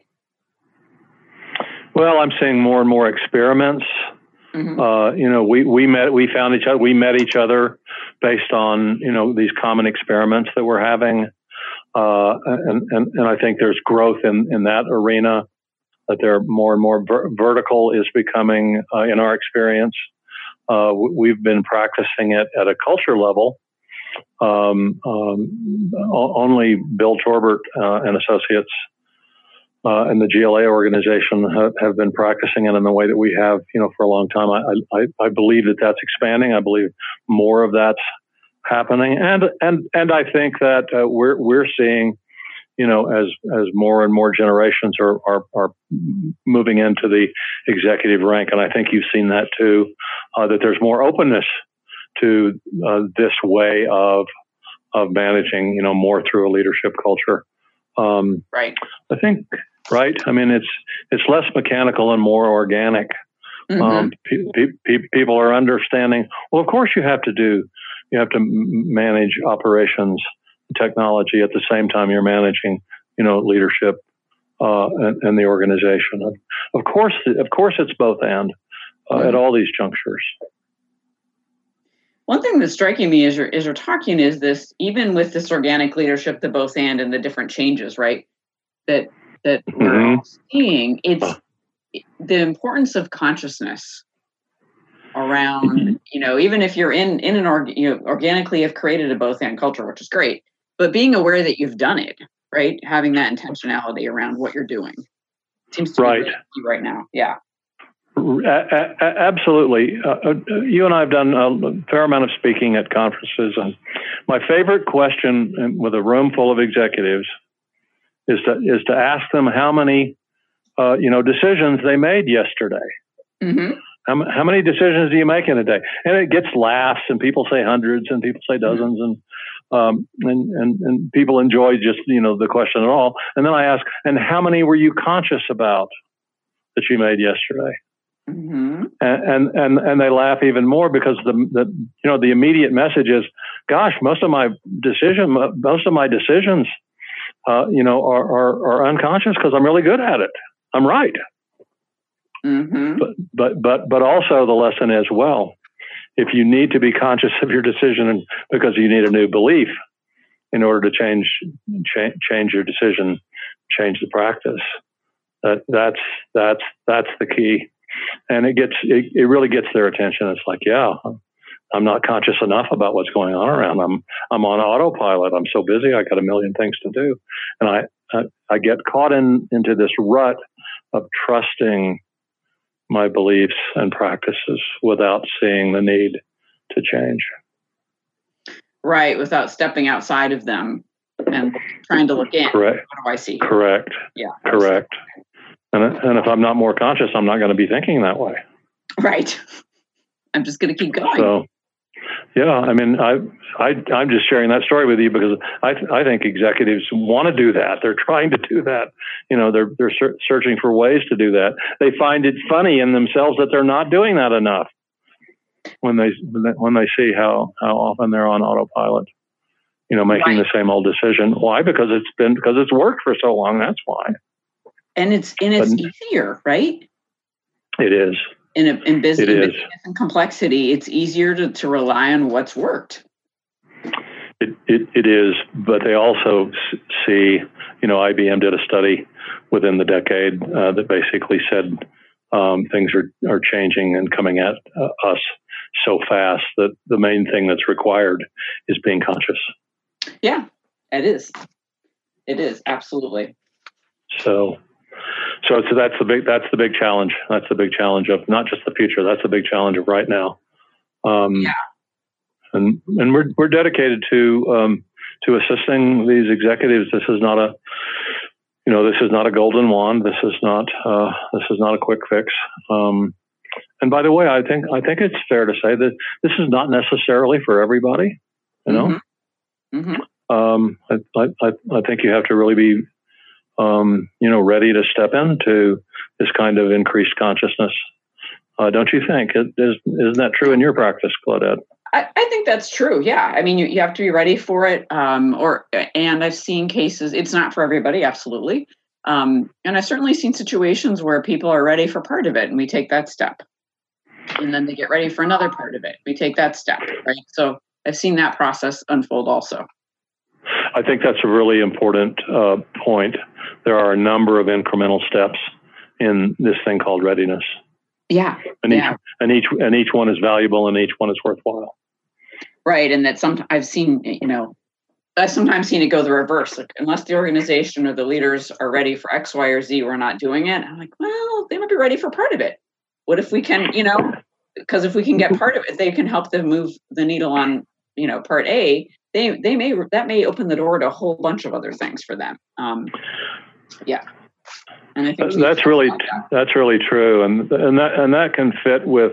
Speaker 4: Well, I'm seeing more and more experiments. Mm-hmm. We met each other based on these common experiments that we're having, and I think there's growth in that arena. That there more and more vertical is becoming in our experience. We've been practicing it at a culture level. Only Bill Torbert and Associates and the GLA organization have been practicing it in the way that we have, for a long time. I believe that that's expanding. I believe more of that's happening, and I think that we're seeing, as more and more generations are moving into the executive rank, and I think you've seen that too, that there's more openness to this way of managing, more through a leadership culture.
Speaker 3: Right.
Speaker 4: I think. Right. I mean, it's less mechanical and more organic. Mm-hmm. People are understanding. Well, of course, you have to manage operations, technology at the same time you're managing, leadership and the organization. Of course, it's both and at all these junctures.
Speaker 3: One thing that's striking me as you're talking is this, even with this organic leadership, the both and the different changes, right? That we're all seeing, it's the importance of consciousness around, even if you're in an organically have created a both and culture, which is great, but being aware that you've done it, right? Having that intentionality around what you're doing seems to be really key right now. Yeah.
Speaker 4: Absolutely. You and I have done a fair amount of speaking at conferences, and my favorite question with a room full of executives is to ask them how many decisions they made yesterday. Mm-hmm. How many decisions do you make in a day? And it gets laughs, and people say hundreds, and people say dozens, and people enjoy just the question at all. And then I ask, and how many were you conscious about that you made yesterday? Mm-hmm. And they laugh even more because the immediate message is, gosh, most of my decisions are unconscious because I'm really good at it. I'm right.
Speaker 3: Mm-hmm.
Speaker 4: But also the lesson is, well, if you need to be conscious of your decision because you need a new belief in order to change your decision, change the practice, that's the key. And it really gets their attention. It's like, yeah, I'm not conscious enough about what's going on around. I'm on autopilot. I'm so busy. I got a million things to do. And I get caught into this rut of trusting my beliefs and practices without seeing the need to change.
Speaker 3: Right, without stepping outside of them and trying to look in.
Speaker 4: Correct.
Speaker 3: What do I see here?
Speaker 4: Correct.
Speaker 3: Yeah.
Speaker 4: Correct. And if I'm not more conscious, I'm not going to be thinking that way.
Speaker 3: Right. I'm just going to keep going.
Speaker 4: So, yeah, I mean, I'm just sharing that story with you because I think executives want to do that. They're trying to do that. You know, they're searching for ways to do that. They find it funny in themselves that they're not doing that enough when they see how often they're on autopilot. You know, making the same old decision. Why? Because it's worked for so long. That's why.
Speaker 3: And it's easier, right?
Speaker 4: It is.
Speaker 3: In business and complexity, it's easier to rely on what's worked.
Speaker 4: It is, but they also see, you know, IBM did a study within the decade that basically said things are changing and coming at us so fast that the main thing that's required is being conscious.
Speaker 3: Yeah, it is. It is, absolutely.
Speaker 4: So that's the big challenge. That's the big challenge of not just the future. That's the big challenge of right now. And we're dedicated to assisting these executives. This is not a golden wand. This is not a quick fix. And by the way, I think it's fair to say that this is not necessarily for everybody. You know, I think you have to really be ready to step into this kind of increased consciousness. Don't you think? Isn't that true in your practice, Claudette?
Speaker 3: I think that's true. Yeah. I mean, you have to be ready for it. And I've seen cases, it's not for everybody. Absolutely. And I've certainly seen situations where people are ready for part of it and we take that step. And then they get ready for another part of it. We take that step, right? So I've seen that process unfold also.
Speaker 4: I think that's a really important point. There are a number of incremental steps in this thing called readiness.
Speaker 3: Yeah.
Speaker 4: And each one is valuable and each one is worthwhile.
Speaker 3: Right. And that I've sometimes seen it go the reverse. Like, unless the organization or the leaders are ready for X, Y, or Z, we're not doing it. I'm like, well, they might be ready for part of it. What if we can, because if we can get part of it, they can help them move the needle on, part A, that may open the door to a whole bunch of other things for them. Yeah. And I think that's
Speaker 4: really true. And that can fit with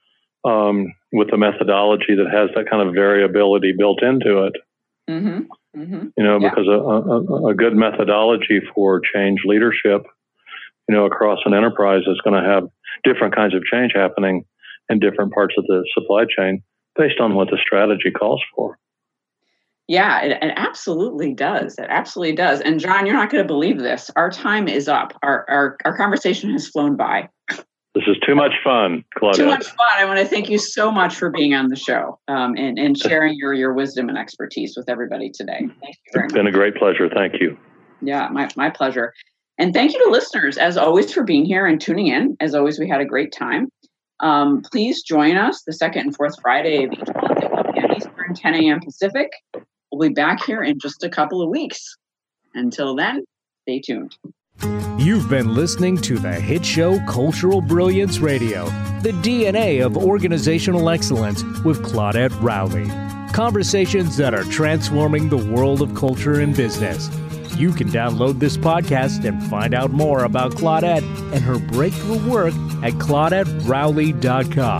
Speaker 4: the methodology that has that kind of variability built into it. Mm-hmm. Mm-hmm. Because a good methodology for change leadership, across an enterprise is going to have different kinds of change happening in different parts of the supply chain based on what the strategy calls for.
Speaker 3: Yeah, it absolutely does. It absolutely does. And John, you're not going to believe this. Our time is up. Our conversation has flown by.
Speaker 4: This is too much fun, Claudette.
Speaker 3: Too much fun. I want to thank you so much for being on the show and sharing your wisdom and expertise with everybody today. Thank you very much.
Speaker 4: It's been a great pleasure. Thank you.
Speaker 3: Yeah, my pleasure. And thank you to listeners, as always, for being here and tuning in. As always, we had a great time. Please join us the second and fourth Friday of each month at 1 p.m. Eastern, 10 a.m. Pacific. We'll be back here in just a couple of weeks. Until then, stay tuned.
Speaker 2: You've been listening to the hit show Cultural Brilliance Radio, the DNA of organizational excellence with Claudette Rowley. Conversations that are transforming the world of culture and business. You can download this podcast and find out more about Claudette and her breakthrough work at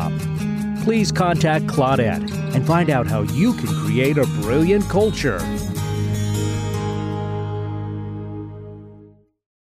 Speaker 2: ClaudetteRowley.com. Please contact Claudette and find out how you can create a brilliant culture.